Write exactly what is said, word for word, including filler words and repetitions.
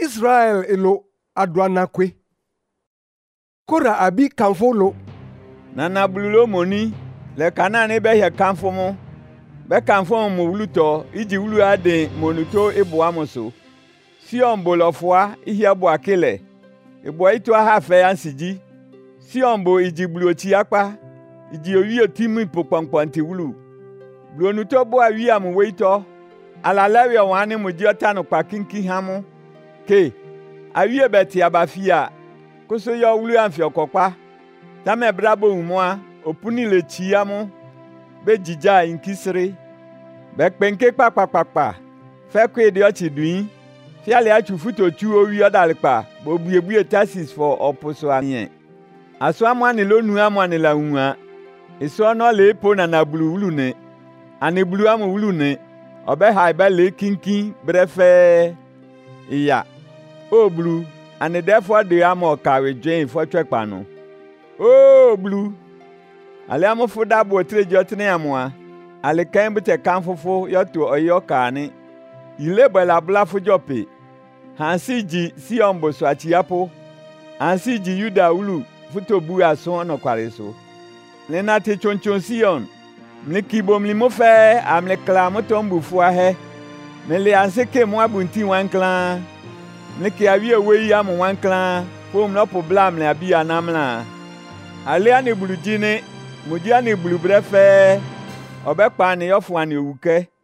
Israel elo adwanakwe. Kora abi kamfolo. Nana bululo moni le kanane be ye kamfo mo. Be kamfo mo wuluto iji wulu ade monuto ebo amoso. Si ombolofwa ihia bo akele. Ebo ito aha fe ansiji. Si ombo iji buluochi akpa. Iji owi otimu ipokpankpanti wulu. Buluonuto bo awi amu weito. Ala lewe wane muji otanu kwa kinki hamu. Ke, awi ebeti abafia. Koso yo wulu anfi okokpa. Tame brabo umwa. Opuni le chiyamu. Be jija inkisiri. Be penke pa pa pa pa. Fe kwe de ochi duin. Fiale achu futo chu owi odalikpa. Bo buye buye tasis for oposo anye. Aso amwani lo nu amwani la unwa. Eso no le po na na bulu wulu ne. Ane bulu amu wulu ne. Obe haibe le kinkin brefe. Iya. O bulu. Ane defo de amo kawe jwen fo twekpa no. O bulu. Ale amu fuda bo tre jotne amwa. Ale kan bute kan fofo yoto oyo kane. Ile bela bla fujope. Hansi ji si ombo so achiapo. Hansi ji yuda ulu futo bu aso no kware so. Lena te chonchon sion. Mliki bom limo fe amle kla motombu fua he. Mele anseke mo abunti wan klan. Mliki awi ewe ya mo wan klan. Fo mno po blam le abi anamla. Ale ani bulu jine, muji ani bulu brefe. Obe pa ni yofu ani owuke.